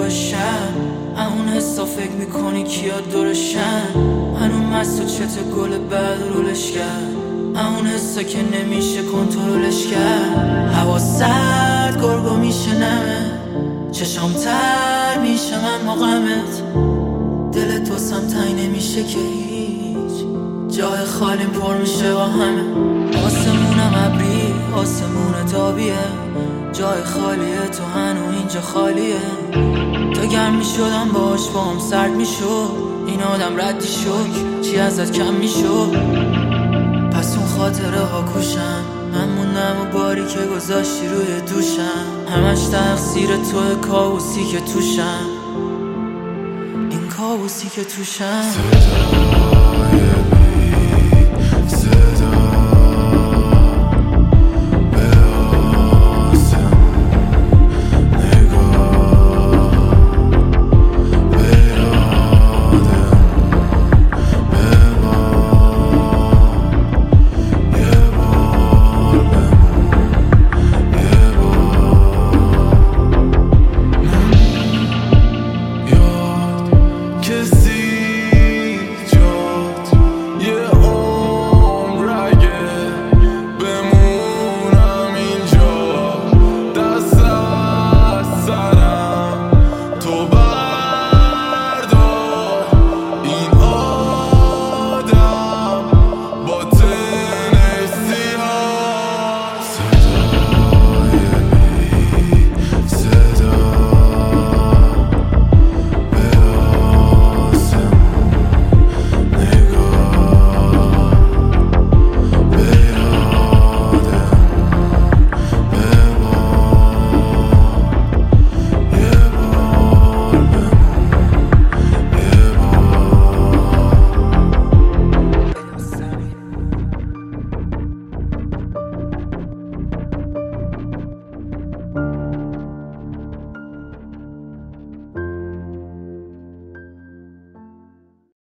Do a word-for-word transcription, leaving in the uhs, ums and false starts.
شب اون حسا فکر میکنی کیا دورشن هنو مست و چت گل بعد رولش کرد اون حسا که نمیشه کنترلش کرد هوا سرد گرگو میشه نمه چشام تر میشه من مقامت دلت واسم تنگ نمیشه که هیچ جای خالی پر میشه با همه آسمونم ابری آسمون تابیه جای خالیه تو هنو اینجا خالیه تا گرم میشدم باش با هم سرد میشد این آدم ردی شد چی ازت کم میشد پس اون خاطره ها کوشم من موندم و باری که گذاشتی روی دوشم همش تقصیر توه کابوسی که توشم این کابوسی که توشم